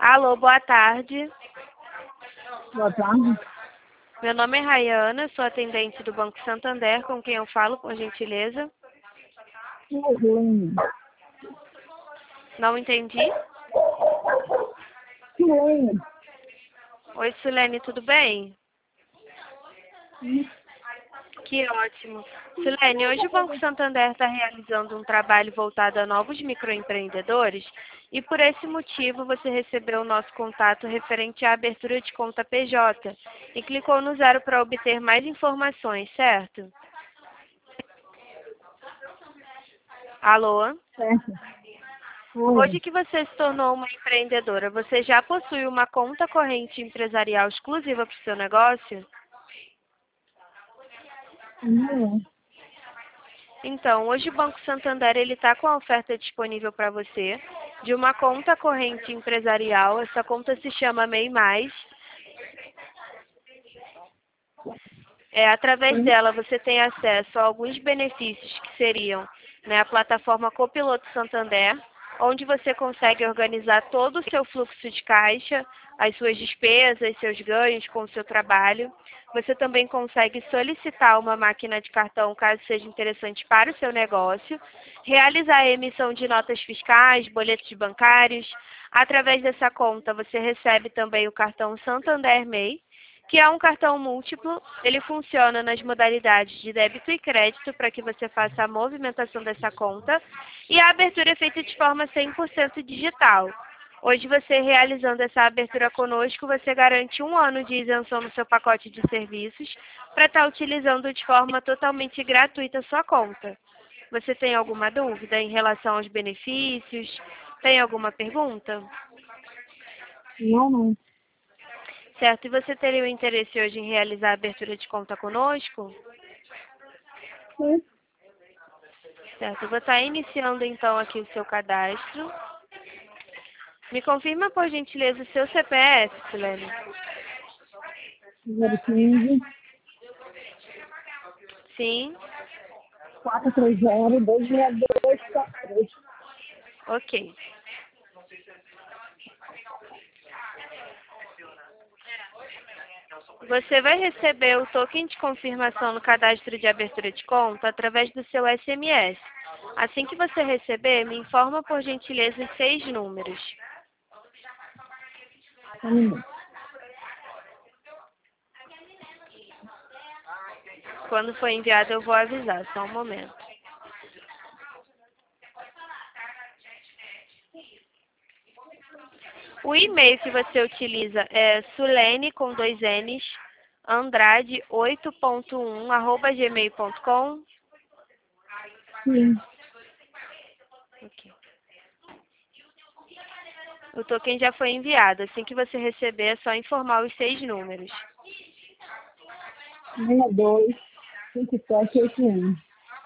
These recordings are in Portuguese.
Alô, boa tarde. Boa tarde. Meu nome é Rayana, sou atendente do Banco Santander, com quem eu falo, por gentileza. Silene. Não entendi. Silene. Oi, Silene, tudo bem? Que ótimo. Silene, hoje o Banco Santander está realizando um trabalho voltado a novos microempreendedores e por esse motivo você recebeu o nosso contato referente à abertura de conta PJ e clicou no 0 para obter mais informações, certo? Alô? Certo. Hoje que você se tornou uma empreendedora, você já possui uma conta corrente empresarial exclusiva para o seu negócio? Não. Então, hoje o Banco Santander ele está com a oferta disponível para você de uma conta corrente empresarial. Essa conta se chama MEI Mais. Através dela você tem acesso a alguns benefícios que seriam, né, a plataforma Copiloto Santander, onde você consegue organizar todo o seu fluxo de caixa, as suas despesas, seus ganhos com o seu trabalho. Você também consegue solicitar uma máquina de cartão, caso seja interessante para o seu negócio, realizar a emissão de notas fiscais, boletos bancários. Através dessa conta, você recebe também o cartão Santander MEI, que é um cartão múltiplo. Ele funciona nas modalidades de débito e crédito para que você faça a movimentação dessa conta e a abertura é feita de forma 100% digital. Hoje você realizando essa abertura conosco, você garante 1 ano de isenção no seu pacote de serviços para estar utilizando de forma totalmente gratuita a sua conta. Você tem alguma dúvida em relação aos benefícios? Tem alguma pergunta? Não. Certo, e você teria o interesse hoje em realizar a abertura de conta conosco? Sim. Certo, eu vou estar iniciando então aqui o seu cadastro. Me confirma, por gentileza, o seu CPF, Silene. 015 Sim, 430 26243. ok. Você vai receber o token de confirmação no cadastro de abertura de conta através do seu SMS. Assim que você receber, me informa, por gentileza, os 6 números. Quando for enviado, eu vou avisar. Só um momento. O e-mail que você utiliza é sulene, com 2 N's, Andrade 8.1 @gmail.com. Sim. Ok. O token já foi enviado. Assim que você receber, é só informar os 6 números. 62 5781.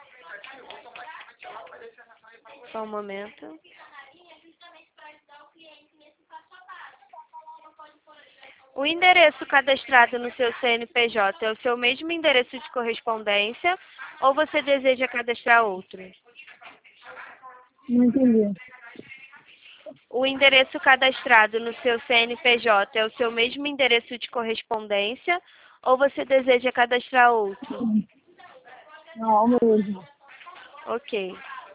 Só um momento. O endereço cadastrado no seu CNPJ é o seu mesmo endereço de correspondência ou você deseja cadastrar outro? Não entendi. O endereço cadastrado no seu CNPJ é o seu mesmo endereço de correspondência ou você deseja cadastrar outro? Não, mesmo. Ok.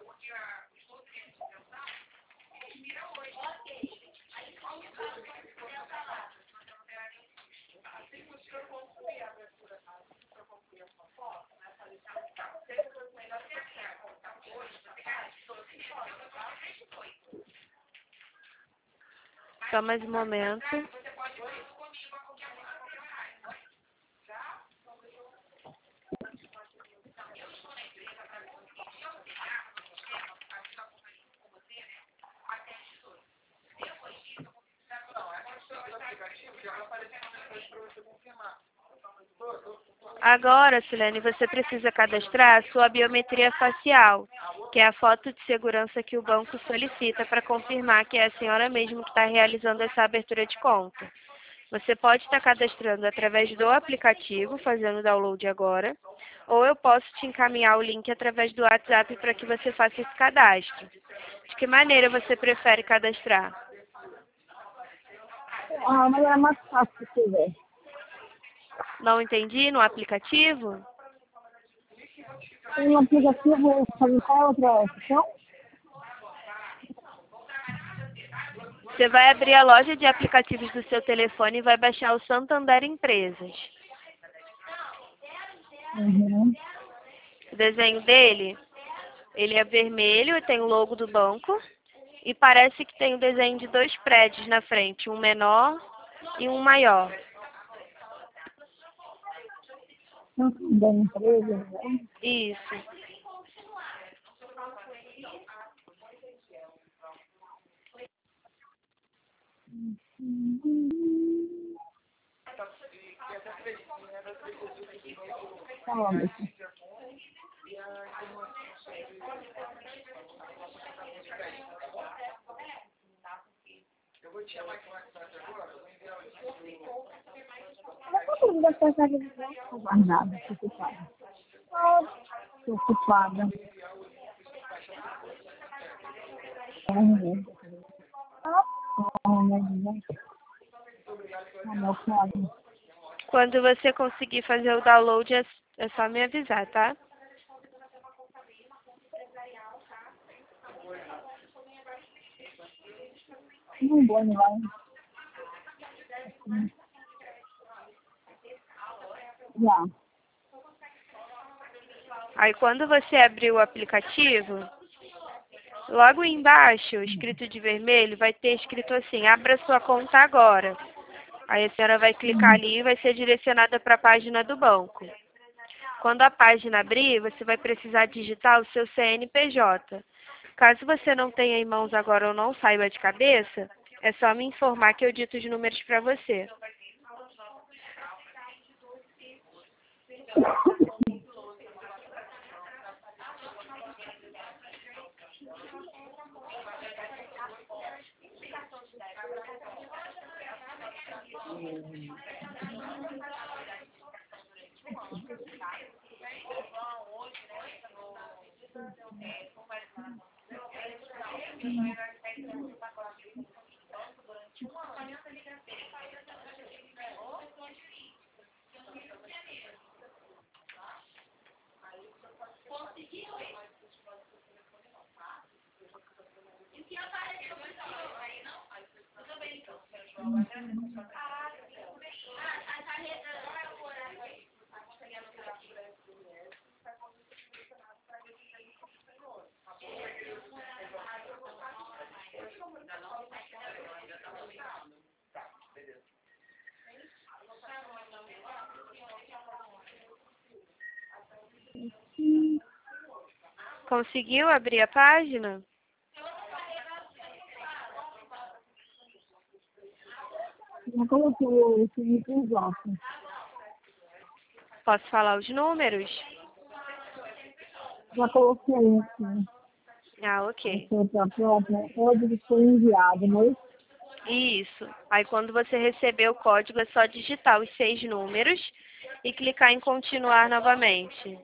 Só mais um momento. Agora, Silene, você precisa cadastrar a sua biometria facial, que é a foto de segurança que o banco solicita para confirmar que é a senhora mesmo que está realizando essa abertura de conta. Você pode estar cadastrando através do aplicativo, fazendo o download agora, ou eu posso te encaminhar o link através do WhatsApp para que você faça esse cadastro. De que maneira você prefere cadastrar? Ah, mas é mais fácil se tiver. Não entendi, no aplicativo? Tem um aplicativo, sabe qual é a outra opção? Você vai abrir a loja de aplicativos do seu telefone e vai baixar o Santander Empresas. Uhum. O desenho dele, ele é vermelho e tem o logo do banco. E parece que tem o desenho de dois prédios na frente, um menor e um maior. Da empresa, né? Isso. Tá bom, deixa. Mas por que você está guardada? Estou ocupada. Estou ocupada. Meu código. Quando você conseguir fazer o download, é só me avisar, tá? Não vou, não vai. Já. Aí quando você abrir o aplicativo, logo embaixo, escrito de vermelho, vai ter escrito assim, abra sua conta agora. Aí a senhora vai clicar ali e vai ser direcionada para a página do banco. Quando a página abrir, você vai precisar digitar o seu CNPJ. Caso você não tenha em mãos agora ou não saiba de cabeça, é só me informar que eu dito os números para você. Conseguiu abrir a página? Já coloquei o CNPJ. Posso falar os números? Já coloquei aqui. Ah, ok. O código foi enviado, né? Isso. Aí quando você receber o código, é só digitar os 6 números e clicar em continuar novamente.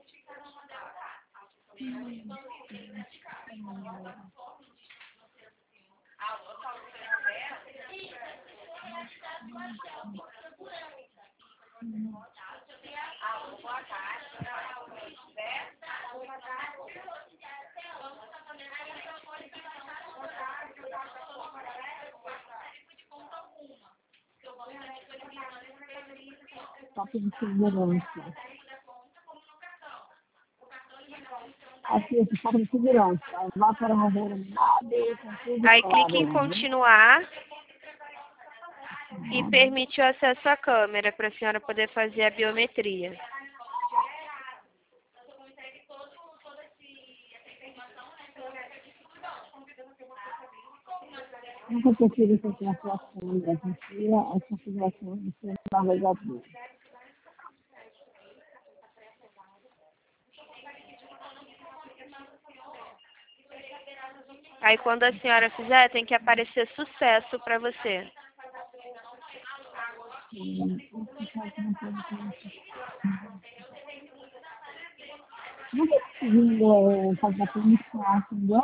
Toque de segurança. Aqui, esse toque de segurança. Vá para uma rua Aí clique em continuar e permite o acesso à câmera para a senhora poder fazer a biometria. Nunca prefiro que a atuação da gente, a configuração do seu navegador. Aí quando a senhora fizer, tem que aparecer sucesso para você. Nunca consegui fazer a permissão, entendeu?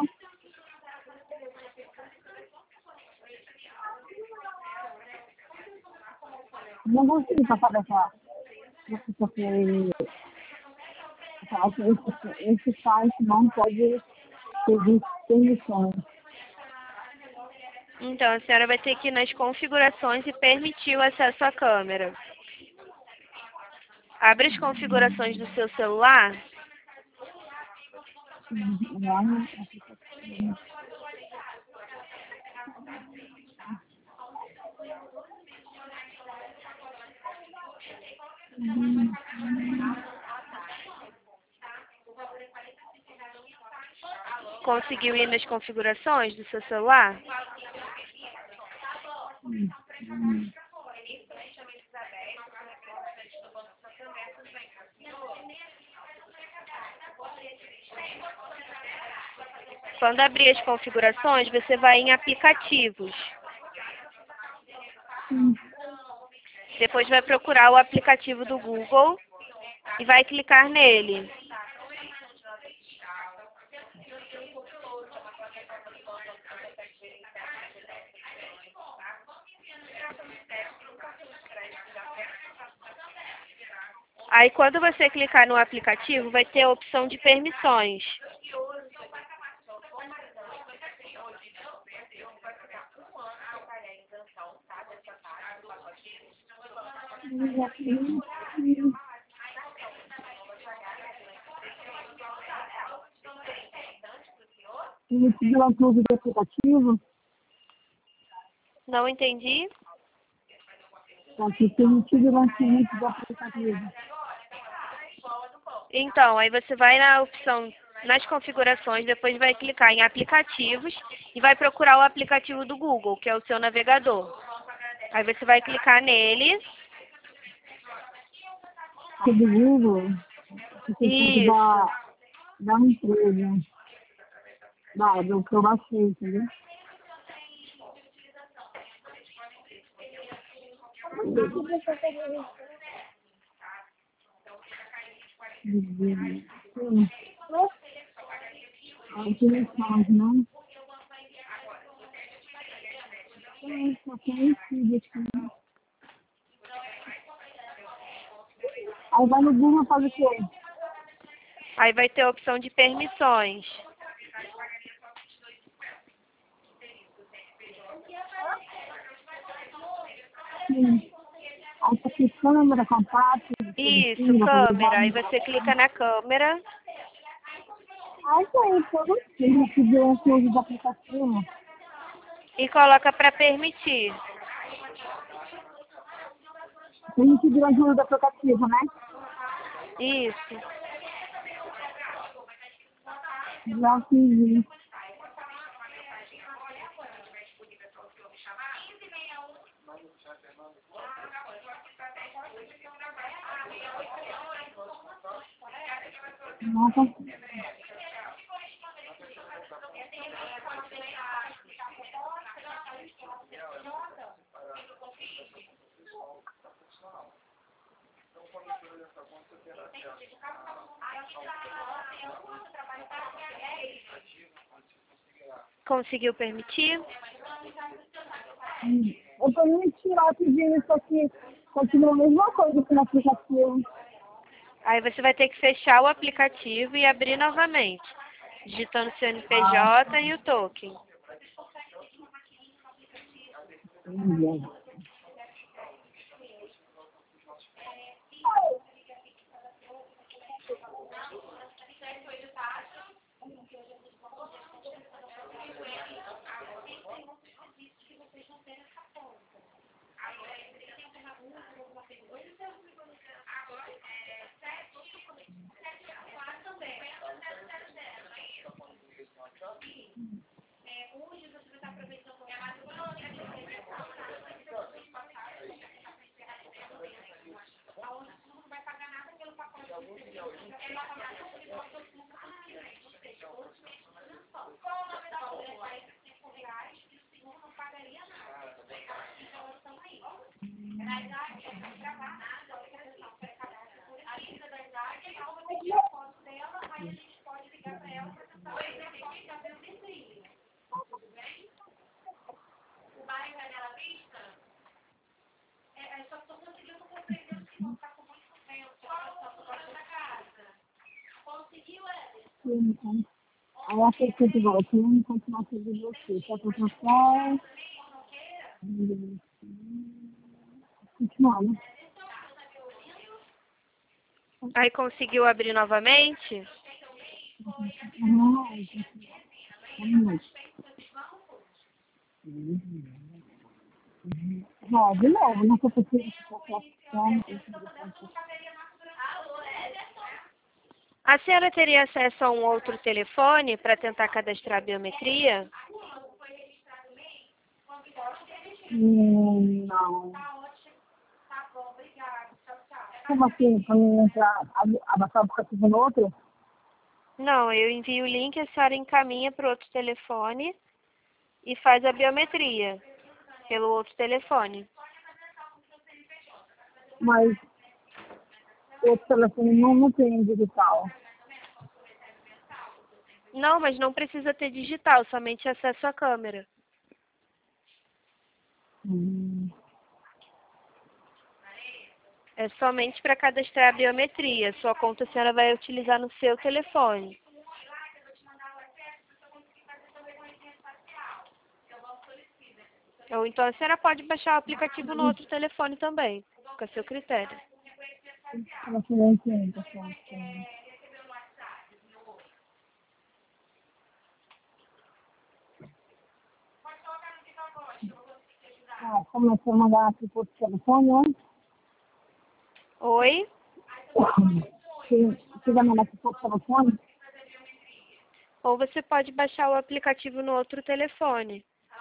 Não consigo passar dessa porque esse site não pode ter permissões. Então, a senhora vai ter que ir nas configurações e permitir o acesso à câmera. Abre as configurações do seu celular. Lá no aplicativo. Conseguiu ir nas configurações do seu celular? Quando abrir as configurações, você vai em aplicativos. Depois vai procurar o aplicativo do Google e vai clicar nele. Aí quando você clicar no aplicativo, vai ter a opção de permissões. Permitido o uso do aplicativo, Não entendi? aqui permitido o lançamento do aplicativo. Então, aí você vai na opção, nas configurações, depois vai clicar em aplicativos e vai procurar o aplicativo do Google, que é o seu navegador. Aí você vai clicar nele. Do Google, você tem que Isso. dar empresa. Do que eu baixei, entendeu? Sim. Aqui não faz, não. Só tem tudo aqui. Aí vai no Google e faz o quê? Aí vai ter a opção de permissões. Sim. Aí tá aqui câmera, contato, Isso, câmera. Aí você clica na câmera Aí isso aí, todo filho que deu um uso do aplicativo. e coloca para permitir. Tem que deu ajuda do aplicativo, né? Isso. Já fiz isso. Nossa. Conseguiu permitir? Eu tô me tirar pedindo isso aqui. Continua a mesma coisa que no aplicativo. Aí você vai ter que fechar o aplicativo e abrir novamente, digitando seu CNPJ e o token. então. Aí eu achei que eu igual, eu não continuar seguindo você. Só para passar. Continuar, né? Aí conseguiu abrir novamente? De novo, não foi possível A senhora teria acesso a um outro telefone para tentar cadastrar a biometria? Não. Como assim? Para mim entrar, abaixar o aplicativo no outro? Não, eu envio o link, a senhora encaminha para o outro telefone e faz a biometria pelo outro telefone. Mas o outro telefone não tem digital. Não, mas não precisa ter digital, somente acesso à câmera. É somente para cadastrar a biometria. Sua conta a senhora vai utilizar no seu telefone. Ou então a senhora pode baixar o aplicativo no outro telefone também. Fica a seu critério. Eu não entendo, pessoal. Como é que eu mandar aqui por telefone, né? Oi? Se quiser mandar aqui por telefone, Ou você pode baixar o aplicativo no outro telefone.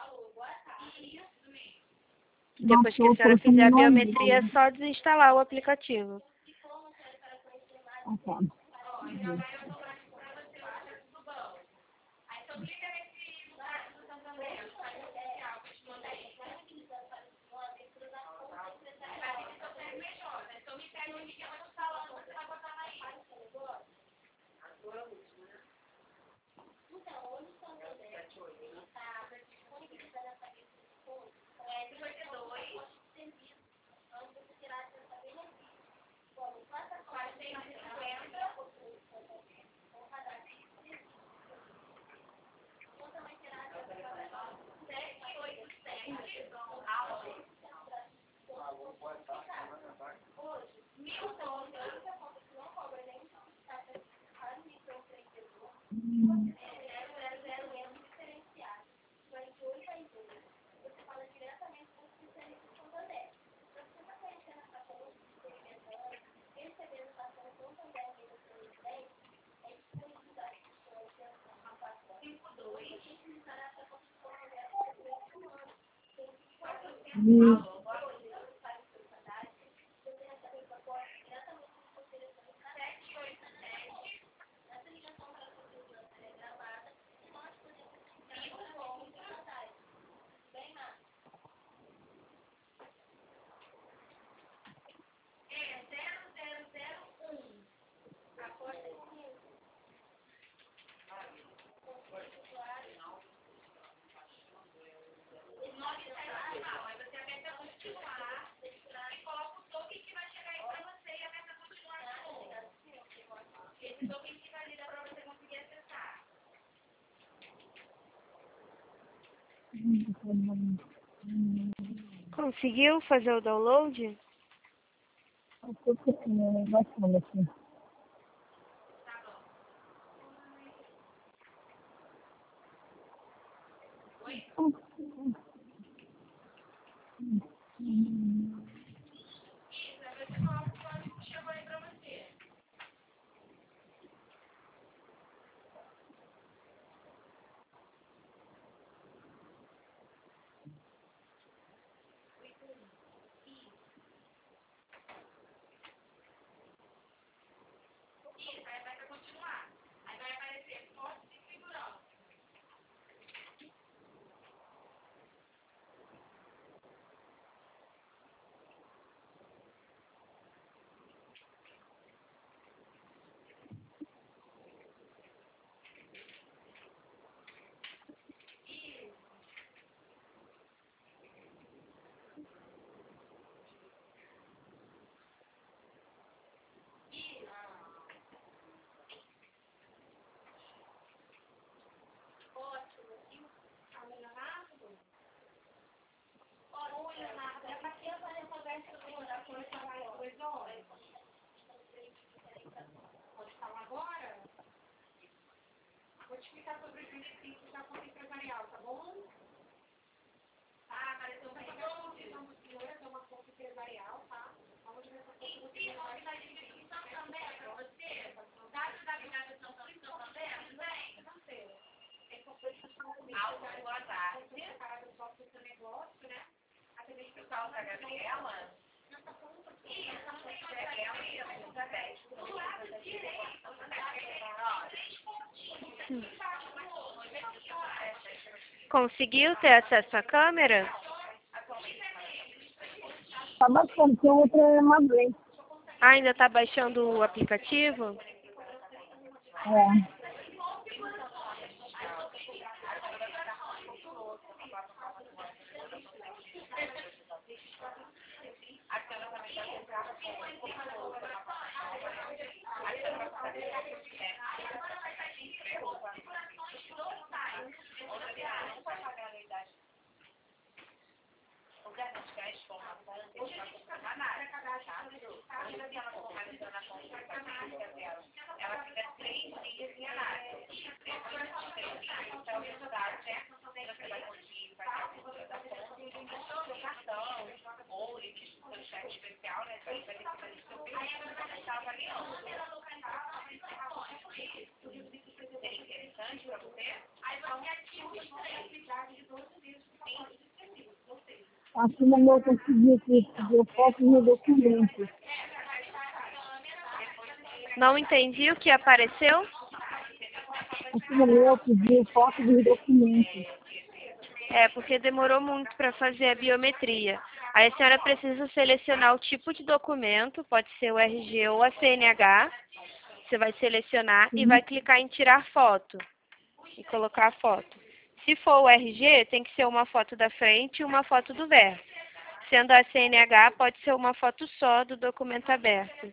Depois que a senhora fizer a biometria, é só desinstalar o aplicativo. ok. Conseguiu fazer o download? Bastante aqui. Conseguiu ter acesso à câmera? Tá bastante, tem outra Madrid. Ah, ainda está baixando o aplicativo? É. Aqui no meu consegui aqui, eu foto no documento. Não entendi o que apareceu? Aqui no meu eu pedi foto dos documentos. É, porque demorou muito para fazer a biometria. Aí a senhora precisa selecionar o tipo de documento, pode ser o RG ou a CNH. Você vai selecionar e vai clicar em tirar foto e colocar a foto. Se for o RG, tem que ser uma foto da frente e uma foto do verso. Sendo a CNH, pode ser uma foto só do documento aberto.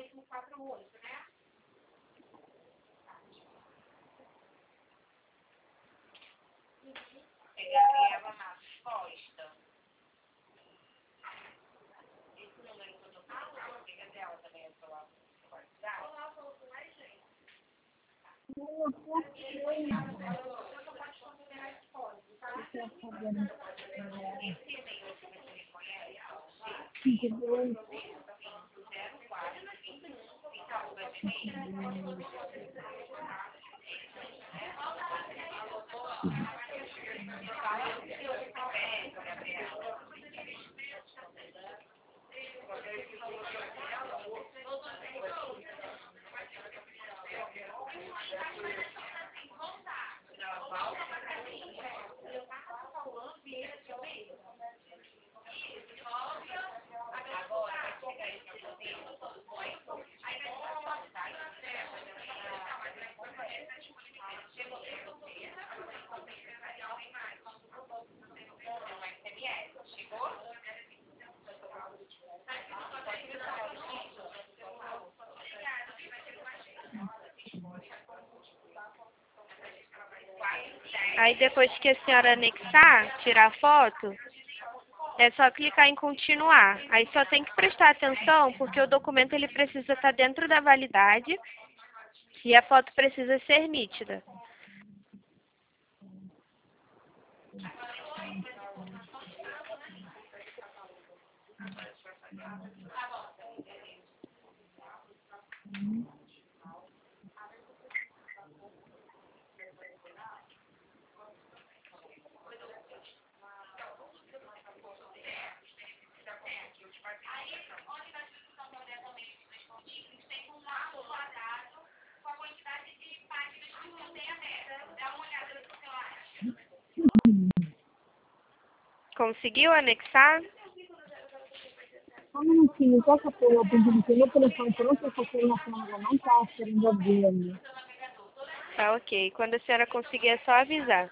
Aí depois que a senhora anexar, tirar a foto, é só clicar em continuar. Aí só tem que prestar atenção porque o documento ele precisa estar dentro da validade e a foto precisa ser nítida. Conseguiu anexar? Só um minutinho, qual que eu pedi que meu telefone pronto, essa informação ainda não está querendo abrir ali. Tá ok. Quando a senhora conseguir é só avisar.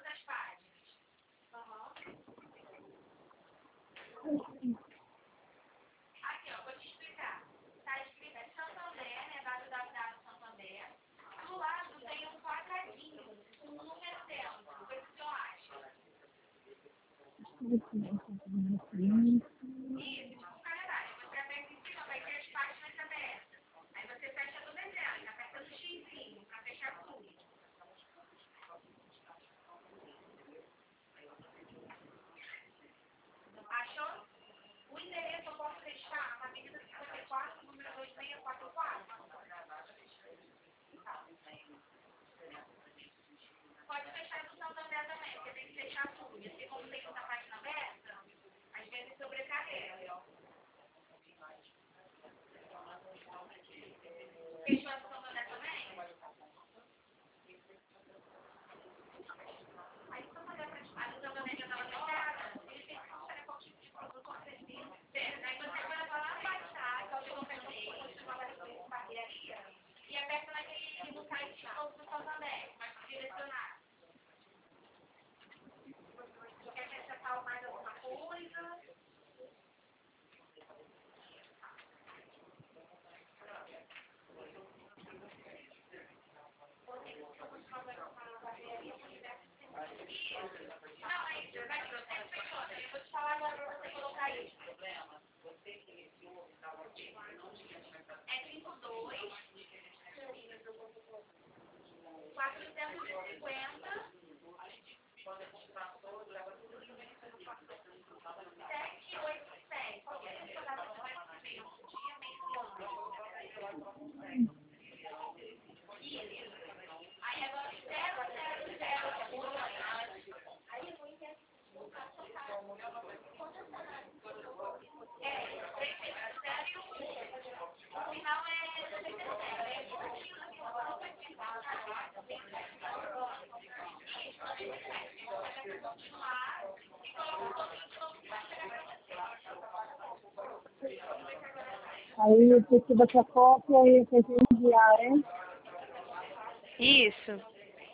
Aí eu preciso dessa cópia e eu tenho que enviar, hein? Isso.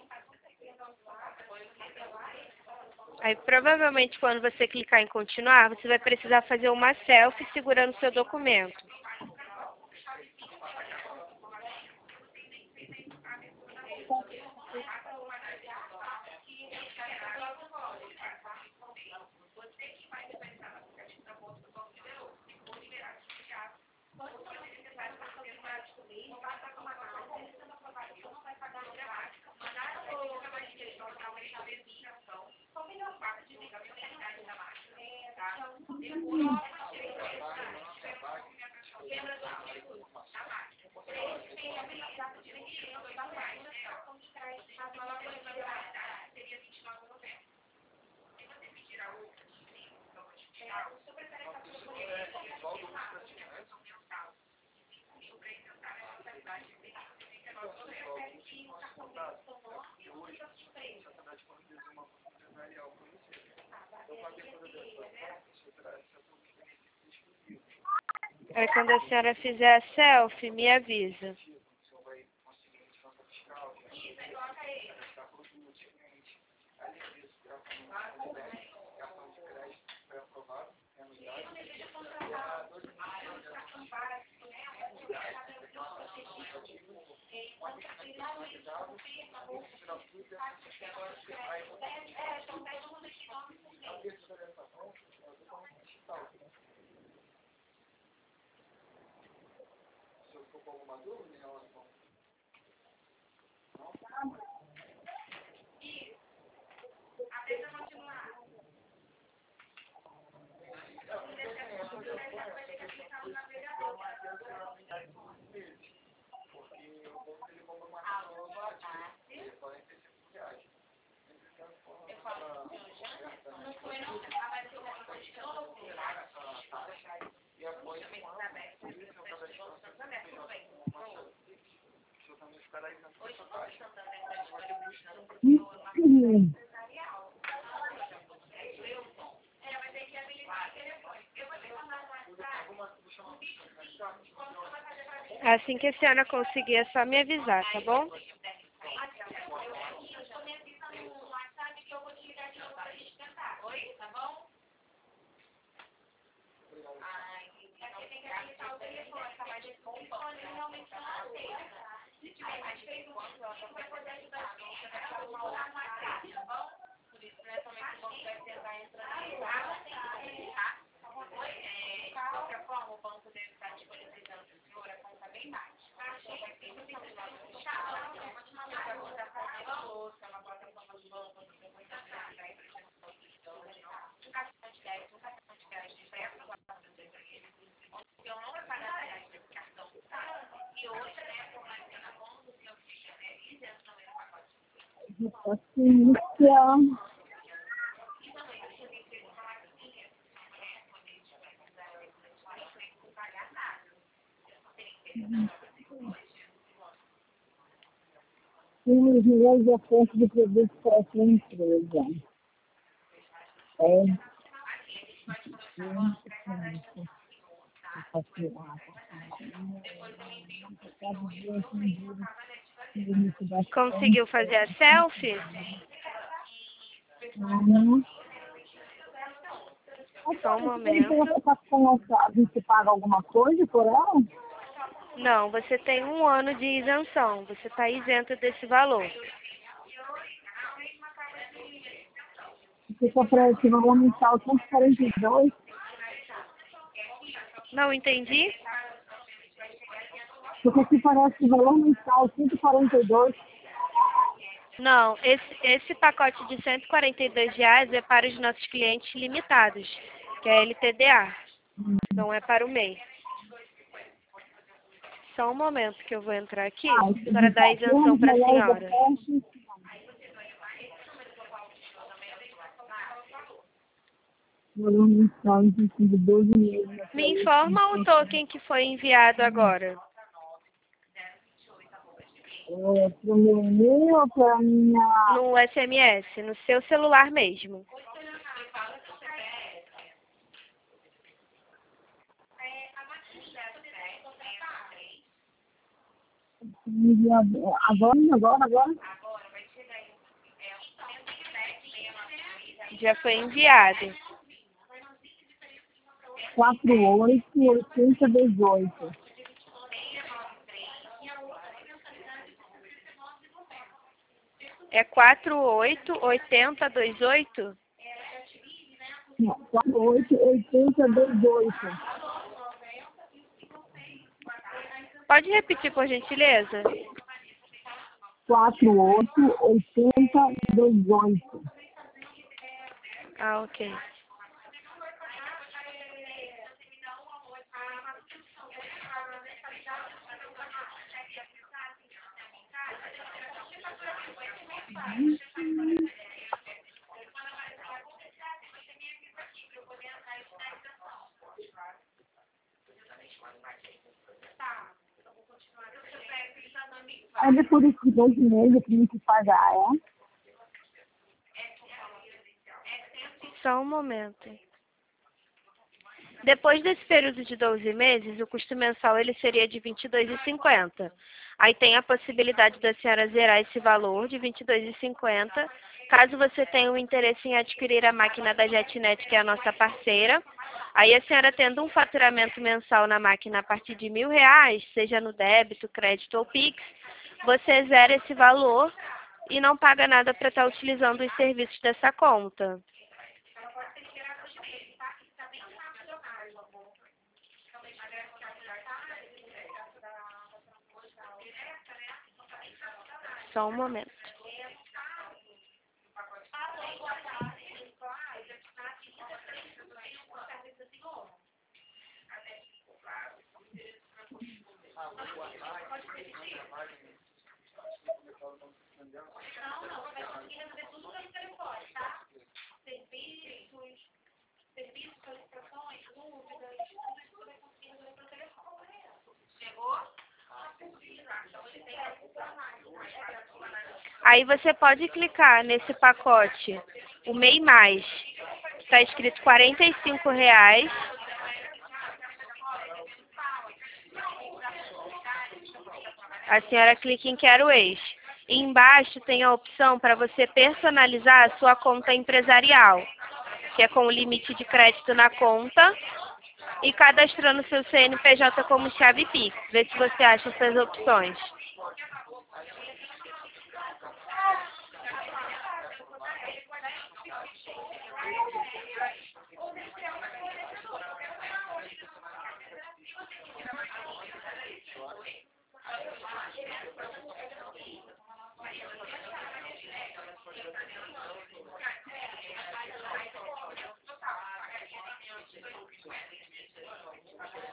Aí, provavelmente, quando você clicar em continuar, você vai precisar fazer uma selfie segurando o seu documento. Aí, quando a senhora fizer a selfie, me avisa. Assim que a senhora conseguir, é só me avisar, tá bom? Paciência. Um dos melhores ofertas de produtos para a sua empresa. Conseguiu fazer a selfie? Só um momento. Você paga alguma coisa por ela? Não, você tem 1 ano de isenção. Você está isento desse valor. Você só para esse valor mensal 142. Não entendi? Porque aqui parece o valor mensal 142. Não, esse pacote de R$ 142 é para os nossos clientes limitados, que é LTDA, não é para o MEI. Só um momento que eu vou entrar aqui para dar isenção para a senhora. Valor mensal de 12 meses. Me informa o token que foi enviado agora. Para o meu e-mail ou para a minha... No SMS, no seu celular mesmo. Agora? Já foi enviado. 488018. É 488028? Não, 488018. Pode repetir, por gentileza? 488018. Ah, ok. Aí depois desses 2 meses eu tenho que pagar, é? Só um momento. Depois desse período de 12 meses, o custo mensal ele seria de R$ 22,50. Aí tem a possibilidade da senhora zerar esse valor de R$ 22,50, caso você tenha um interesse em adquirir a máquina da JetNet, que é a nossa parceira. Aí a senhora tendo um faturamento mensal na máquina a partir de R$ 1.000, seja no débito, crédito ou Pix, você zera esse valor e não paga nada para estar utilizando os serviços dessa conta. Só um momento. Aí você pode clicar nesse pacote, o MEI Mais, que está escrito R$ 45. A senhora clica em Quero Ex. E embaixo tem a opção para você personalizar a sua conta empresarial, que é com o limite de crédito na conta e cadastrando seu CNPJ como chave Pix. Vê se você acha essas opções.